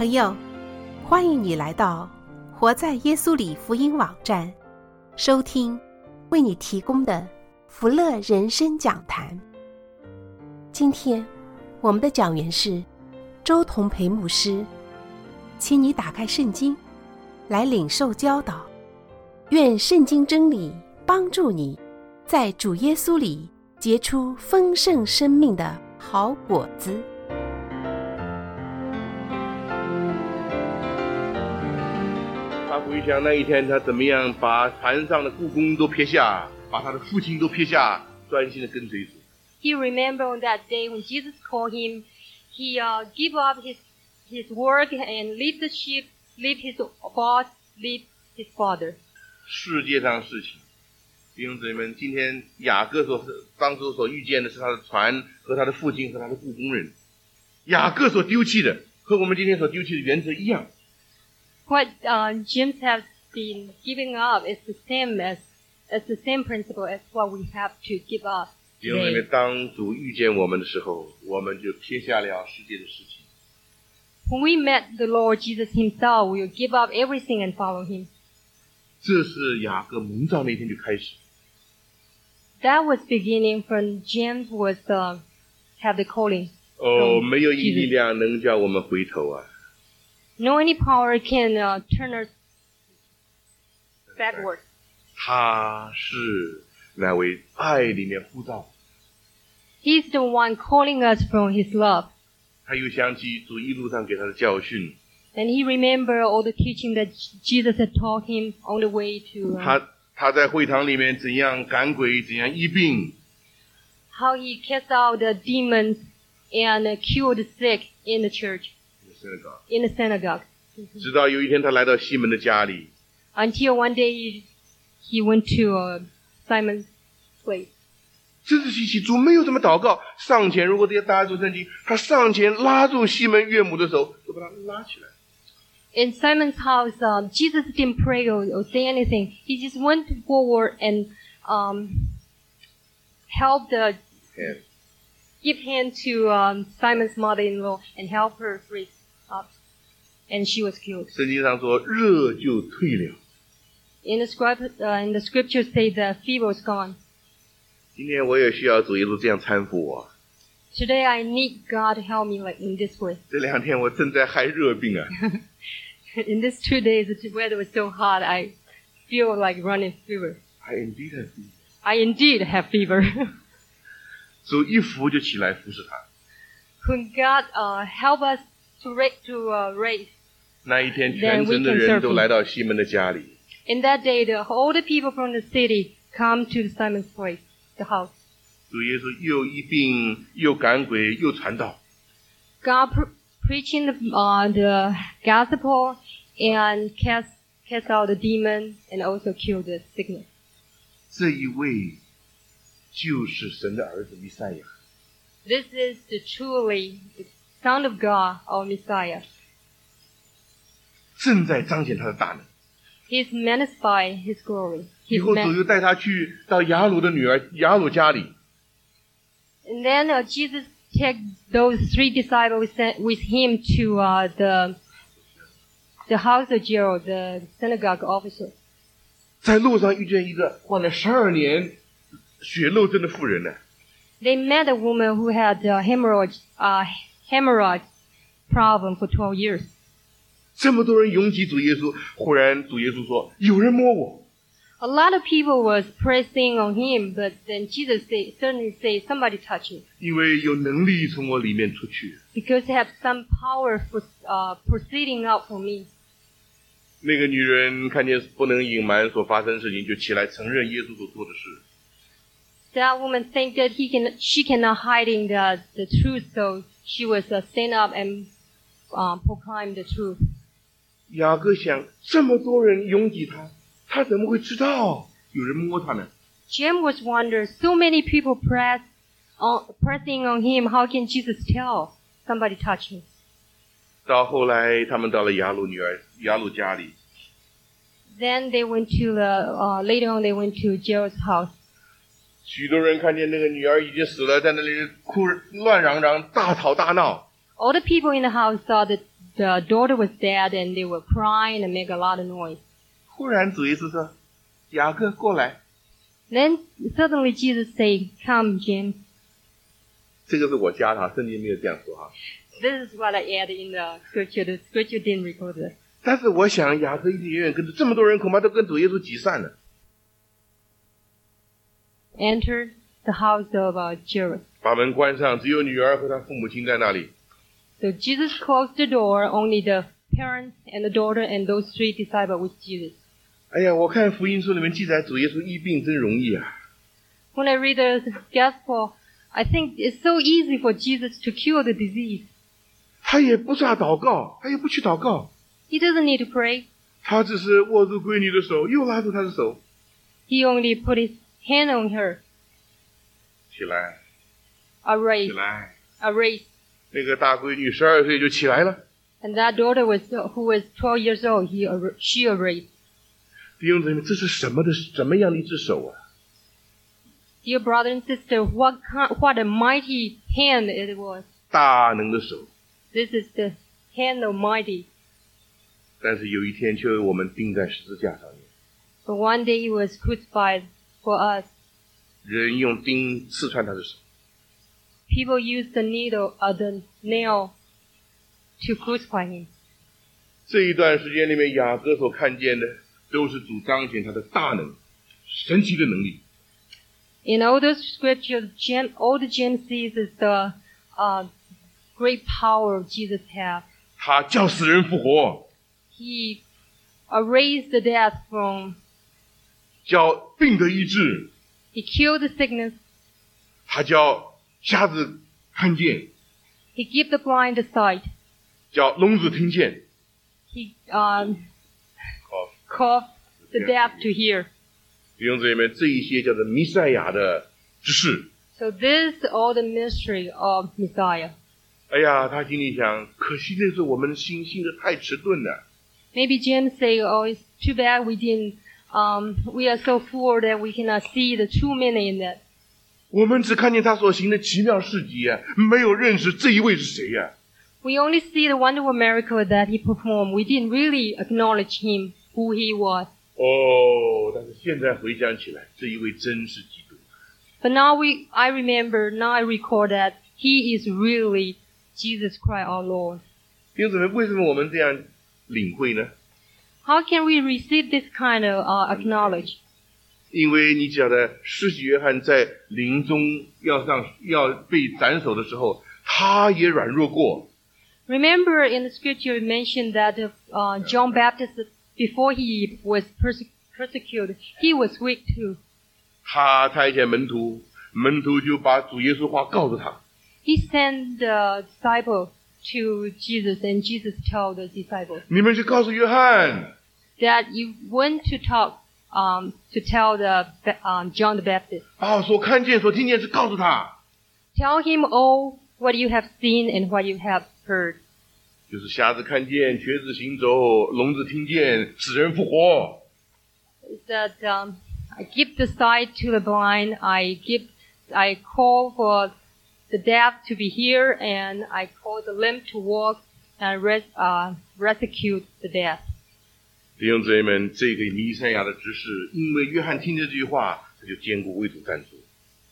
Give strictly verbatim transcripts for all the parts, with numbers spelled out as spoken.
朋友，欢迎你来到活在耶稣里福音网站，收听为你提供的福乐人生讲坛。今天我们的讲员是周同培牧师，请你打开圣经来领受教导，愿圣经真理帮助你在主耶稣里结出丰盛生命的好果子。 他回想那一天，他怎么样把盘上的故宫都撇下，把他的父亲都撇下，专心的跟随主。 He remembered on that day when Jesus called him, he uh, gave up his his work and leave the sheep, leave his boss, leave his father. 世界上事情，弟兄姊妹们，今天雅各所当初所遇见的是他的船和他的父亲和他的雇工人，雅各所丢弃的和我们今天所丢弃的原则一样。 What uh, James has been giving up is the same as as the same principle as what we have to give up. 弟兄姊妹，当主遇见我们的时候，我们就撇下了世界的事情。 When we met the Lord Jesus Himself, we will give up everything and follow Him. 这是雅各蒙召那天就开始。 That was beginning from James was uh, have the calling. 哦，没有一力量能叫我们回头啊。 No any power can uh, turn us backward. 他是那位爱里面呼召。 He's the one calling us from His love. 他又想起主一路上给他的教训。 And he remembered all the teaching that Jesus had taught him on the way to. Uh, 他他在会堂里面怎样赶鬼，怎样医病。 How he cast out the demons and uh, cured the sick in the church. In the synagogue. 直到有一天他来到西门的家里。 Until one day he, he went to uh, Simon's place. 这次西西主没有怎么祷告，上前如果这些大家读圣经，他上前拉住西门岳母的手，就把他拉起来。 In Simon's house, uh, Jesus didn't pray or, or say anything. He just went forward and um, helped the, yeah. give hand to um, Simon's mother-in-law and help her raise up. And she was killed. 圣经上说热就退了。 In the, script, uh, in the scriptures say the fever was gone. 今天我也需要主耶稣这样搀扶我。 Today I need God to help me like in this way. 这两天我正在害热病啊。 In these two days, the weather was so hot, I feel like running fever. I indeed have fever. I indeed have fever. 主一扶就起来服侍他。 When God uh, help us to raise, to uh, raise. 那一天，全城的人都来到西门的家里。 In that day, the, all the people from the city come to Simon's place, the house. 主耶稣又医病，又赶鬼，又传道。 God pre- preaching the, uh, the gospel and cast cast out the demon and also kill the sickness. 这一位就是神的儿子弥赛亚。 This is the truly the Son of God, our Messiah. 正在彰显他的大能。 He's magnified His glory. 以后主又带他去到雅鲁的女儿雅鲁家里。 And then uh, Jesus take those three disciples with him to uh, the the house of Jairus, the synagogue officer. 在路上遇见一个患了十二年血漏症的妇人呢。 They met a woman who had a hemorrhage, uh, hemorrhage problem for twelve years. 这么多人拥挤主耶稣，忽然主耶稣说：“有人摸我。” A lot of people was pressing on him, but then Jesus say, certainly say, somebody touch me. 因为有能力从我里面出去。 Because they have some power for, uh, proceeding out from me. 那个女人看见不能隐瞒所发生的事情，就起来承认耶稣所做的事。 That woman think that he can, she cannot hiding the the truth, so she was uh, stand up and uh, proclaim the truth. 雅各想，这么多人拥挤他。他怎么会知道有人摸他呢？ James was wonder, so many people press on, pressing on him, how can Jesus tell somebody touch me? 到后来，他们到了雅鲁女儿雅鲁家里。 Then they went to the, uh, later on they went to Jairus' house. 许多人看见那个女儿已经死了，在那里哭乱嚷嚷、大吵大闹。 All the people in the house saw that the daughter was dead, and they were crying and make a lot of noise. 忽然主耶稣说：“雅各过来。” Then suddenly Jesus said, "Come, James." 这个是我加的哈，圣经没有这样说哈。 This is what I added in the scripture. The scripture didn't record it. 但是我想雅各一定远远跟着这么多人，恐怕都跟主耶稣挤散了。 Enter the house of uh, Jairus. 把门关上，只有女儿和她父母亲在那里。 So Jesus closed the door. Only the parents and the daughter and those three disciples with Jesus. 哎呀，我看福音书里面记载主耶稣医病真容易啊。 When I read the gospel, I think it's so easy for Jesus to cure the disease. 他也不是要祷告，他也不去祷告， He doesn't need to pray. 他只是握住闺女的手，又拉住她的手， He only put his hand on her. 起来， A 起 raise, 来。 a raise. 那个大闺女十二岁就起来了。 And that daughter was who was twelve years old. He ar- she arose. 弟兄姊妹，这是什么的什么样的一只手啊？ Dear brother and sister, what ki- what a mighty hand it was. 大能的手。 This is the hand of mighty. 但是有一天却为我们钉在十字架上面， But one day he was crucified for us. 人用钉刺穿他的手。 People used the needle, uh, the nail, to crucify him. 这一段时间里面，雅各所看见的都是主彰显他的大能、神奇的能力。 In all those scriptures, James, all the James sees is the uh, great power Jesus has. 他叫死人复活， He uh, raised the dead from, 叫病得医治， he killed the sickness, 他叫瞎子看见， he gave the blind the sight, 叫聋子听见。 he um, 哦， caused the deaf to hear. 弟兄姊妹们，这一些叫做弥赛亚的知识。 So this is all the ministry of Messiah. 哎呀，他心里想，可惜那是我们心信的太迟钝了。 Maybe James say, "Oh, it's too bad we didn't. Um, we are so poor that we cannot see the true meaning in that. 我们只看见他所行的奇妙事迹啊，没有认识这一位是谁呀、啊。 We only see the wonderful miracle that he performed. We didn't really acknowledge him, who he was. 哦，但是现在回想起来，这一位真是基督。 But now we, I remember, now I recall that he is really Jesus Christ our Lord. 弟兄姊妹，为什么我们这样领会呢？ How can we receive this kind of uh, acknowledge? 因为你晓得，施洗约翰在临终要上要被斩首的时候，他也软弱过。 Remember in the scripture it mentioned that uh, John Baptist, before he was perse- persecuted, he was weak too. 他差遣门徒，门徒就把主耶稣话告诉他。 He sent the disciple to Jesus, and Jesus told the disciples 你们去告诉约翰， that you went to talk, um, to tell the um, John the Baptist. 把所看见、所听见是告诉他， Tell him all what you have seen and what you have heard. 就是瞎子看见、瘸子行走、聋子听见、死人复活。 That um, I give the sight to the blind, I give, I call for the deaf to be here, and I call the limb to walk, and res, uh, rescue the deaf. 弟兄姊妹们，这个弥赛亚的指示，因为约翰听这句话，他就坚固为主站住。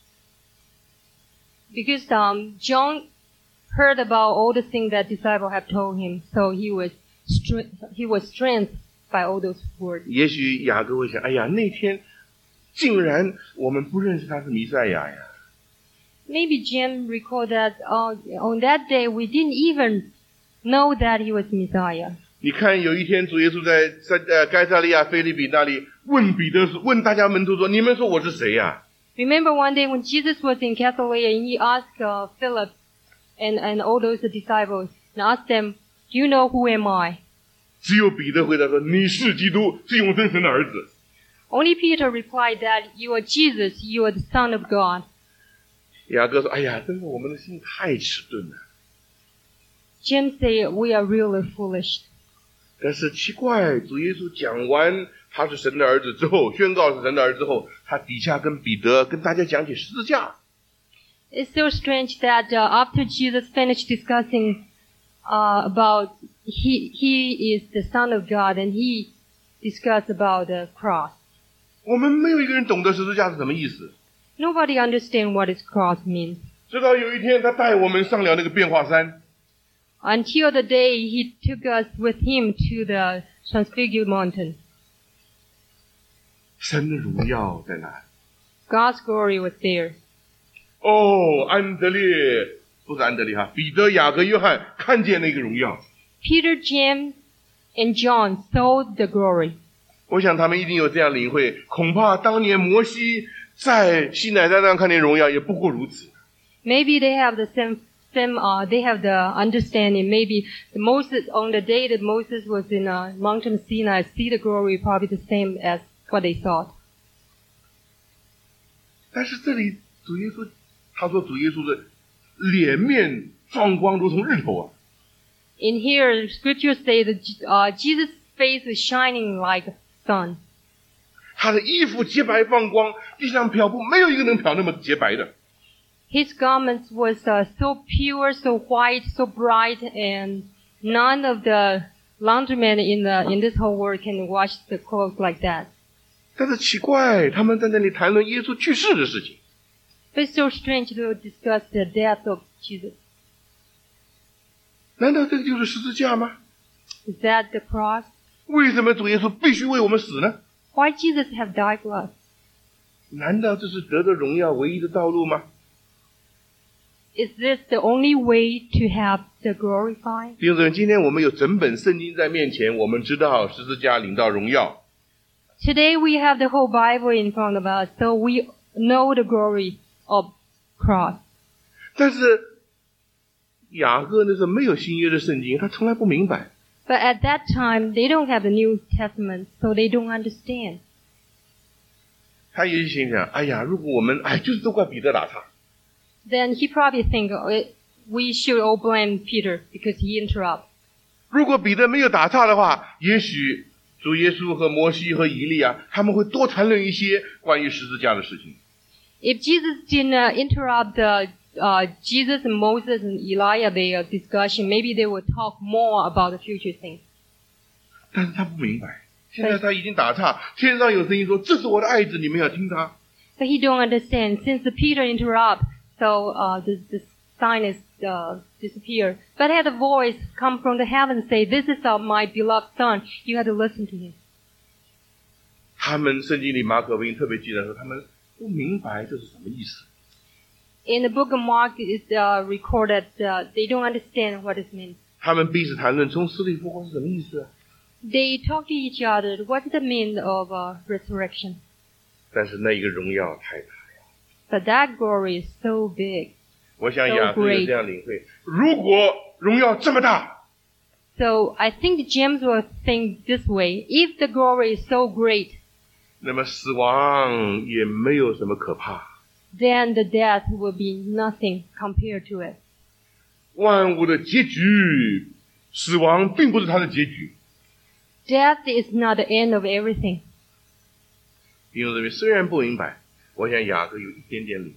Because um, John heard about all the things that disciples have told him, so he was stre- he was strengthened by all those words. 也许雅各会想：哎呀，那天竟然我们不认识他是弥赛亚呀！ Maybe Jim recalled that uh, on that day we didn't even know that he was Messiah. 你看，有一天主耶稣在在呃该撒利亚腓立比那里问彼得说，问大家门徒说：“你们说我是谁呀、啊？” Remember one day when Jesus was in Caesarea and he asked uh, Philip and, and all those disciples and asked them, "Do you know who am I?" 只有彼得回答说：“你是基督，是永生神的儿子。” Only Peter replied that you are Jesus, you are the Son of God. 雅各说：“哎呀，真是我们的心太迟钝了。” James said, "We are really foolish." 但是奇怪，主耶稣讲完他是神的儿子之后，宣告是神的儿子之后，他底下跟彼得跟大家讲起十字架。 It's so strange that uh, after Jesus finished discussing uh, about he he is the Son of God, and he discussed about the cross. 我们没有一个人懂得十字架是什么意思。 Nobody understands what his cross means. 直到有一天，他带我们上了那个变化山， Until the day he took us with him to the Transfigured Mountain. 神的荣耀在哪里？ God's glory was there. 哦，安德烈不是安德烈哈，彼得、雅各、约翰看见那个荣耀。 Peter, James, and John saw the glory. 我想他们一定有这样领会，恐怕当年摩西在西乃山上看见荣耀，也不过如此。 Maybe they have the same, same uh, they have the understanding. Maybe the Moses, on the day that Moses was in uh, Mountain Sinai, see the glory probably the same as what they thought. 但是这里主耶稣，他说主耶稣的脸面放光如同日头啊。 In here, scriptures say that uh, Jesus' face was shining like sun. 他的衣服洁白放光，地上漂布，没有一个能漂那么洁白的。 His garments was uh, so pure, so white, so bright, and none of the laundrymen in the in this whole world can wash the clothes like that. 但是奇怪，他们在那里谈论耶稣去世的事情。 But it's so strange to discuss the death of Jesus. 难道这个就是十字架吗？ Is that the cross? 为什么主耶稣必须为我们死呢？ Why Jesus have died for us? 难道这是得到荣耀唯一的道路吗？ Is this the only way to have the glorified? 弟兄姊妹，今天我们有整本圣经在面前，我们知道十字架领到荣耀。 Today we have the whole Bible in front of us, so we know the glory of cross. 但是雅各那时候没有新约的圣经，他从来不明白。 But at that time, they don't have the New Testament, so they don't understand. 他也许心想：哎呀，如果我们哎，就是都怪彼得打岔。 Then he probably think oh, it, we should all blame Peter because he interrupted. 如果彼得没有打岔的话，也许主耶稣和摩西和以利亚他们会多谈论一些关于十字架的事情。 If Jesus didn't uh, interrupt the uh, Jesus and Moses and Elijah their discussion, maybe they would talk more about the future things. 但是他不明白，现在他已经打岔，天上有声音说：“这是我的爱子，你们要听他。” But he don't understand. Since the Peter interrupt, so uh, the, the sign is uh, disappear. But had a voice come from the heaven say, "This is uh, my beloved son. You have to listen to him." 他们圣经里马可福音特别记载说，他们不明白这是什么意思。 In the book of Mark, it's uh, recorded uh, they don't understand what it means. 他们彼此谈论从死里复活是什么意思啊？ They talk to each other. What is the meaning of uh, resurrection? 但是那一个荣耀太大呀！ But that glory is so big. 我想雅各有这样领会：如果荣耀这么大， So I think James will think this way. If the glory is so great, 那么死亡也没有什么可怕。 then the death will be nothing compared to it. 万物的结局，死亡并不是它的结局。 Death is not the end of everything. 弟兄姊妹，虽然不明白，我想雅各有一点点领。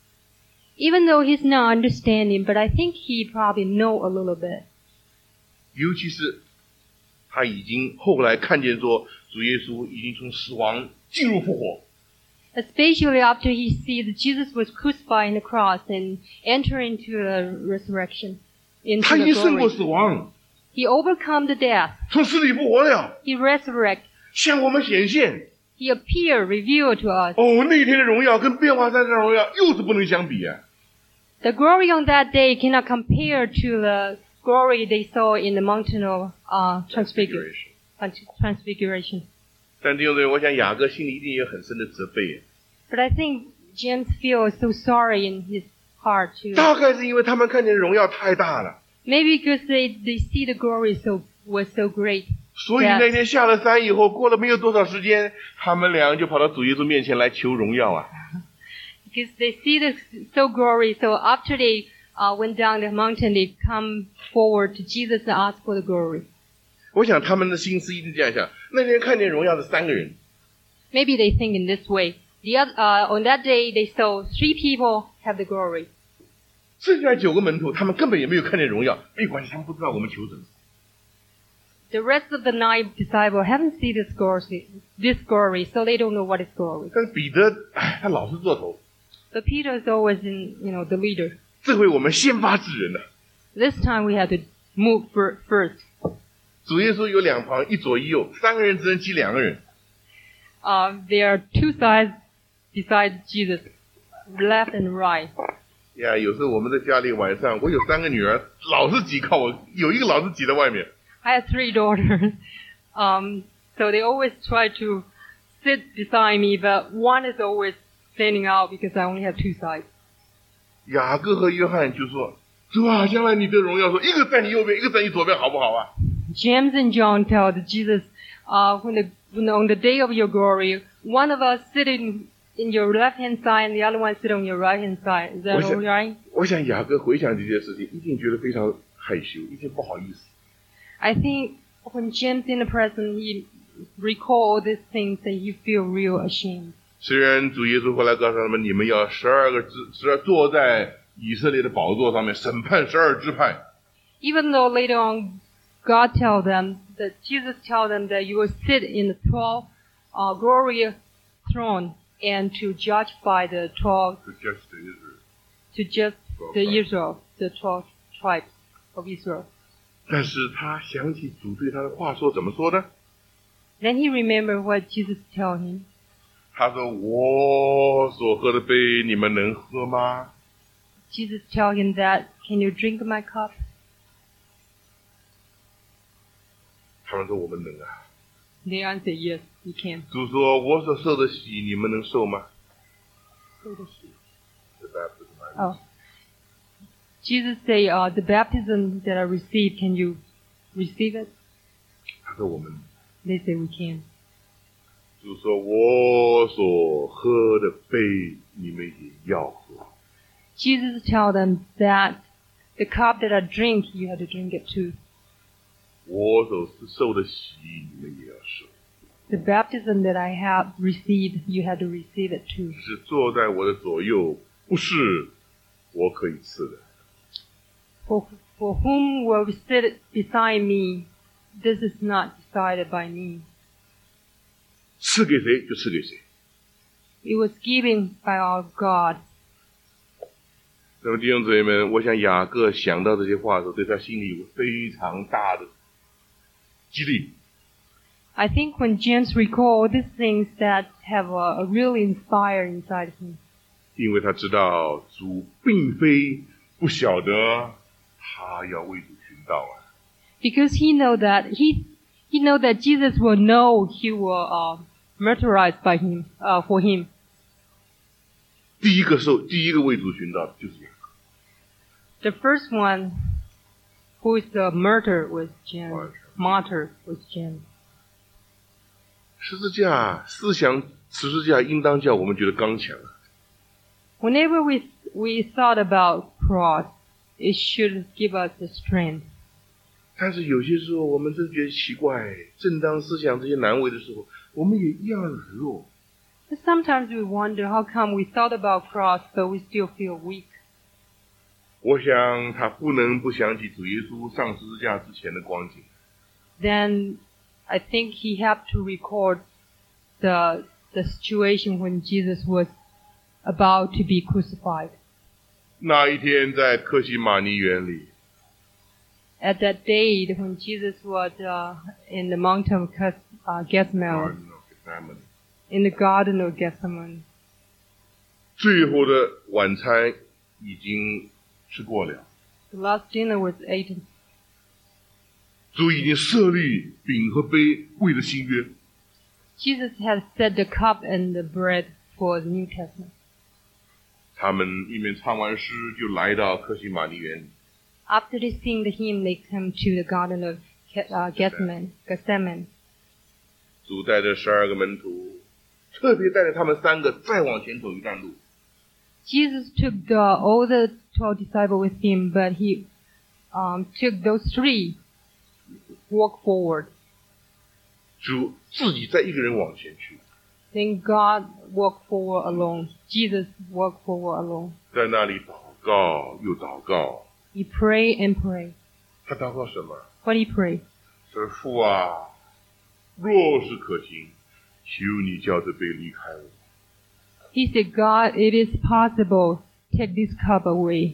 Even though he's not understanding, but I think he probably know a little bit. 尤其是他已经后来看见说，主耶稣已经从死亡进入复活。 Especially after he sees that Jesus was crucified on the cross and enter into the resurrection, 他 into 已经 the 胜过 glory. 死亡， He overcome the death. 从死里复活了， He resurrect. 向我们显现。 He appear, reveal to us. 哦，那一天的荣耀跟变化山上的荣耀又是不能相比啊！ The glory on that day cannot compare to the glory they saw in the mountain of uh, transfiguration. transfiguration. 但弟兄姊妹，我想雅各心里一定有很深的责备， But I think James feels so sorry in his heart too. 大概是因为他们看见荣耀太大了， Maybe because they, they see the glory so was so great. 所以那天下了山以后，过了没有多少时间，他们俩就跑到主耶稣面前来求荣耀啊！ Because they see the so glory, so after they uh, went down the mountain, they come forward to Jesus and ask for the glory. 我想他们的心思一定这样想：那天看见荣耀的三个人， Maybe they think in this way. The other, uh, on that day, they saw three people have the glory. 剩下九个门徒，他们根本也没有看见荣耀，没关系，他们不知道我们求什么。 The rest of the nine disciples haven't seen this glory, this glory, so they don't know what is glory. 但是彼得，哎，他老是做头。 But Peter is always in, you know, the leader. 这回我们先发制人了。 This time we had to move fir- first. 主耶稣有两旁，一左一右，三个人只能挤两个人。 Uh, there are two sides beside Jesus, left and right. 呀，有时候我们在家里晚上，我有三个女儿，老是挤靠我，有一个老是挤在外面。 I have three daughters, um, so they always try to sit beside me, but one is always standing out because I only have two sides. 雅各和约翰就说：“主啊，将来你的荣耀说，一个在你右边，一个在你左边，好不好啊？” James and John tell Jesus, uh, when, the, when on the day of your glory, one of us sitting in your left-hand side and the other one sit on your right-hand side. Is that 我想 all right? 我想雅各回想这些事情，一定觉得非常害羞，一定不好意思。 I think when James in the present, he recall all these things that he feel real ashamed. 虽然主耶稣后来告诉他们，你们要十二个支，十二坐在以色列的宝座上面审判十二支派。 Even though later on, God tell them that Jesus tell them that you will sit in the twelve uh, glorious throne and to judge by the twelve, To judge the Israel. to judge Twelve the tribes. Israel, the twelve tribes of Israel. 但是他想起主对他的话说，怎么说呢？ Then he remembered what Jesus tell him. 他说：“我所喝的杯，你们能喝吗？” Jesus tell him that, can you drink my cup? 他们说：“我们能啊。” They answer, yes, you can. 主说：“我所受的洗，你们能受吗？” The baptism I Oh. Jesus say, uh, the baptism that I received, can you receive it? 他说：“我们。” They say, we can. 主说：“我所喝的杯，你们也要喝。” Jesus tell them that the cup that I drink, you have to drink it too. 我所受的洗，你们也要受。 The baptism that I have received, you have to receive it too. 只是坐在我的左右，不是我可以赐的。 For, for whom will sit beside me, this is not decided by me. 赐给谁就赐给谁。 It was given by our God. 那么弟兄姊妹们，我想雅各想到这些话的时候，对他心里有非常大的激励。 I think when James recall these things that have a, a real inspire inside him. 因为他知道主并非不晓得他要为主寻道啊。 Because he know that he he know that Jesus will know he will uh, martyrized by him uh, for him. 第一个受，第一个为主寻道的就是雅各。 The first one, who is the martyr, was James. Martyr was James. 十字架思想，十字架应当叫我们觉得刚强。 Whenever we we thought about cross, it should give us the strength. 但是有些时候，我们真觉得奇怪，正当思想这些难为的时候，我们也一样软弱。 But sometimes we wonder how come we thought about cross, but we still feel weak. 我想他不能不想起主耶稣上十字架之前的光景。 Then I think he had to record the the situation when Jesus was about to be crucified. 那一天在客西马尼园里， At that day when Jesus was uh, in the mountain of Ges- uh, Gethsemane, in the garden of Gethsemane, 最后的晚餐已经吃过了， the last dinner was eaten. 主已经设立饼和杯，为了新约。 Jesus had set the cup and the bread for the New Testament. 他们一面唱完诗，就来到客西马尼园里。 After they sing the hymn, they come to the garden of Ge- uh, Gethsemane. Gethsemane. 主带着十二个门徒，特别带着他们三个再往前走一段路。 Jesus took the, all the twelve disciples with him, but he um, took those three walk forward. 主自己再一个人往前去， Then God walked forward alone. Jesus walked forward alone. 在那里祷告又祷告。 He prayed and prayed. 他祷告什么？ What he prayed? 说父啊，若是可行，求你叫这杯离开我。 He said, God, it is possible. Take this cup away.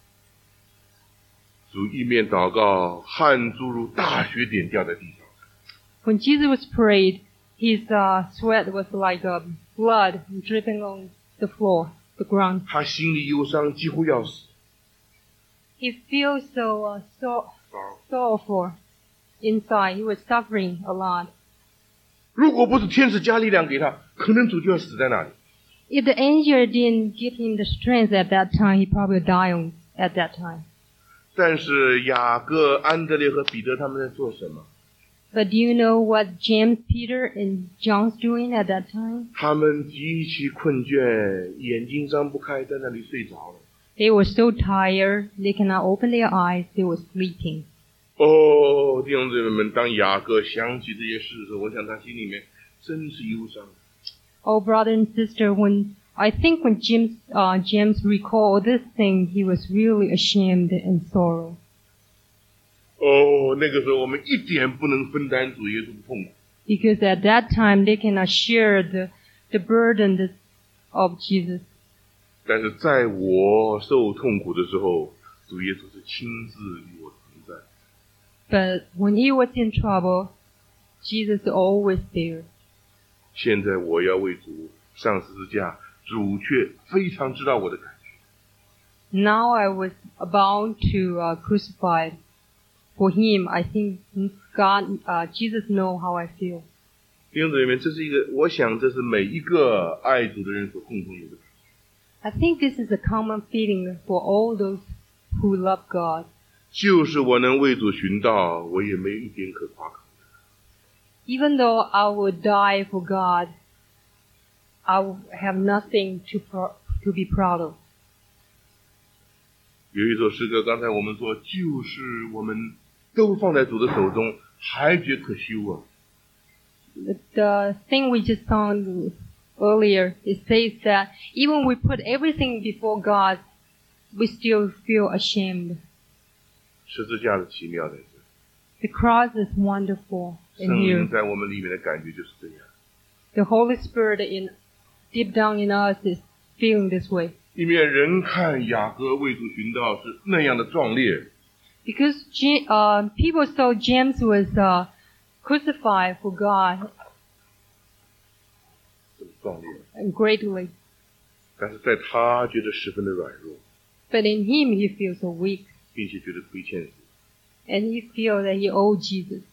主一面祷告，汗珠如大雪点掉在地上。 When Jesus was prayed, his uh, sweat was like uh, blood dripping on the floor, the ground. 他心里忧伤，几乎要死。 He feels so uh, so sorrowful inside. He was suffering a lot. 如果不是天使加力量给他，可能主就要死在那里。 If the angel didn't give him the strength at that time, he probably died on, at that time. 但是雅各、安德烈和彼得他们在做什么？ But do you know what James, Peter, and John's doing at that time? 他们极其困倦，眼睛张不开，在那里睡着了。 They were so tired, they cannot open their eyes, they were sleeping. 哦，弟兄姊妹们，当雅各想起这些事的时候，我想他心里面真是忧伤。 Oh, brother and sister, when I think when James, uh, James recalled this thing, he was really ashamed and sorrow. 哦，那个时候我们一点不能分担主耶稣的痛苦， Because at that time, they cannot share the, the burden of Jesus. 但是在我受痛苦的时候，主耶稣是亲自与我同在。 But when he was in trouble, Jesus is always there. 现在我要为主上十字架，主却非常知道我的感觉。 Now I was about to uh, crucify for him. I think God, uh, Jesus know how I feel. 弟兄姊妹们，这是一个，我想这是每一个爱主的人所共同有的感觉。 I think this is a common feeling for all those who love God. 就是我能为主寻道，我也没有一点可夸口。 Even though I would die for God, I will have nothing to pro- to be proud of. 有一首诗歌，刚才我们说，就是我们都放在主的手中，还觉可羞啊！ The, the thing we just sung earlier, it says that even we put everything before God, we still feel ashamed. 十字架的奇妙在这， The cross is wonderful 圣 in 灵 here. 在我们里面的感觉就是这样。 The Holy Spirit in deep down in us is feeling this way. 一面人看雅各为主寻道是那样的壮烈， Because Ja- uh, people saw James was uh, crucified for God 这么壮烈， and greatly. 但是在他觉得十分的软弱， But in him he feels so weak. 并且觉得亏欠主。 And he feels that he owed Jesus.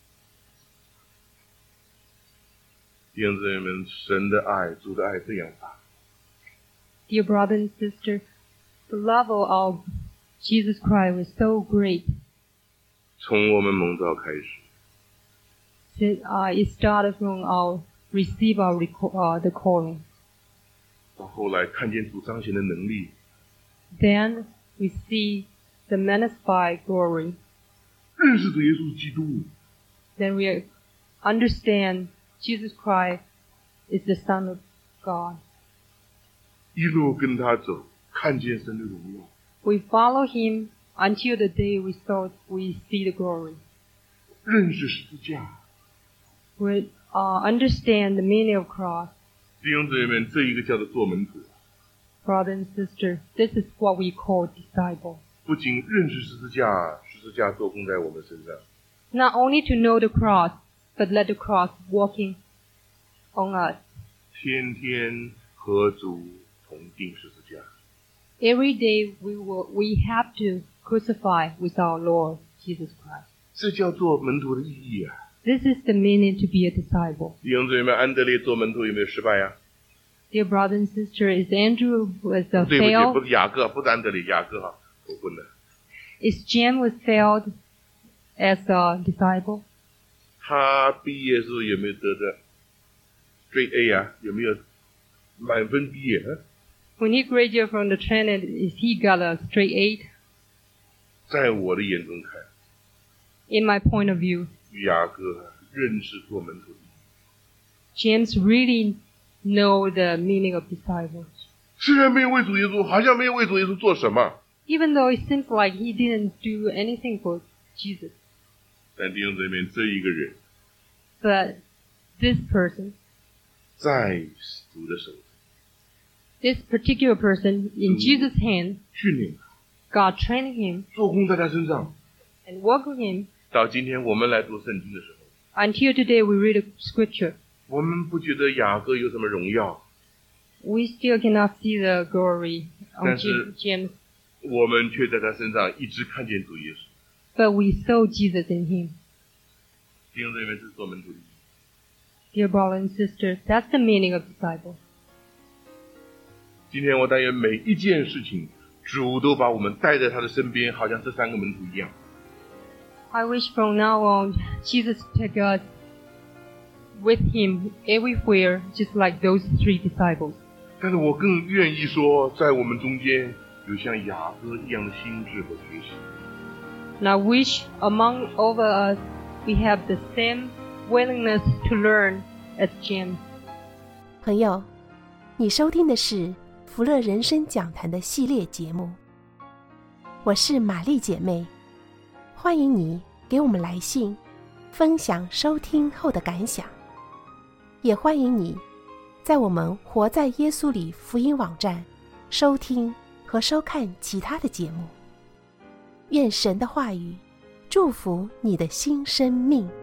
弟兄姊妹们，神的爱，主的爱这样大， Dear brother and sister, the love of Jesus Christ was so great 从我们蒙召开始， that uh, it started from our receive our reco- uh, the calling. 到后来看见主彰显的能力， Then we see the magnified glory. 认识主耶稣基督， Then we understand Jesus Christ is the Son of God. 一路跟他走，看见神的荣耀， We follow him until the day we saw we see the glory. 认识十字架。 We uh, understand the meaning of cross. 弟兄姊妹们，这一个叫做做门徒， Brother and sister, this is what we call disciple. 不仅认识十字架，十字架做工在我们身上， Not only to know the cross, but let the cross walking on us. 天天和主同定十字架。 Every day we will we have to crucify with our Lord Jesus Christ. 这叫做门徒的意义啊！ This is the meaning to be a disciple. 弟兄姊妹们，安德烈做门徒有没有失败呀、 Dear brother and sister, is Andrew was a 对不起， failed? 不是雅各，不是安德烈，雅各哈，我混了。 Is James was failed as a disciple? 他毕业的时候有没有得的 straight A 啊？有没有满分毕业？啊 When he graduated from the training, is he got a straight eight? 在我的眼中看， In my point of view, 雅各认识做门徒的意义。 James really know the meaning of disciples. 虽然没有为主耶稣，好像没有为主耶稣做什么， Even though it seems like he didn't do anything for Jesus. 但弟兄姊妹，这一个人 But this person, 在主的手中 this particular person, in Jesus' hand, 训练他， God trained him 做工在他身上。 and worked with him 到今天我们来读圣经的时候， until today we read the scripture. 我们不觉得雅各有什么荣耀， We still cannot see the glory on 但是 Jim- James, 我们却在他身上一直看见主耶稣。 but we saw Jesus in him. 弟兄姊妹，这是做门徒的意义。 Dear brothers and sisters, that's the meaning of disciple. 今天我但愿每一件事情，主都把我们带在他的身边，好像这三个门徒一样。 I wish from now on, Jesus take us with him everywhere, just like those three disciples. 但是我更愿意说，在我们中间有像雅各一样的心智和学习。 And I wish among all of us, we have the same willingness to learn as James. 朋友，你收听的是福乐人生讲坛的系列节目，我是玛丽姐妹，欢迎你给我们来信，分享收听后的感想，也欢迎你在我们活在耶稣里福音网站收听和收看其他的节目。愿神的话语祝福你的新生命。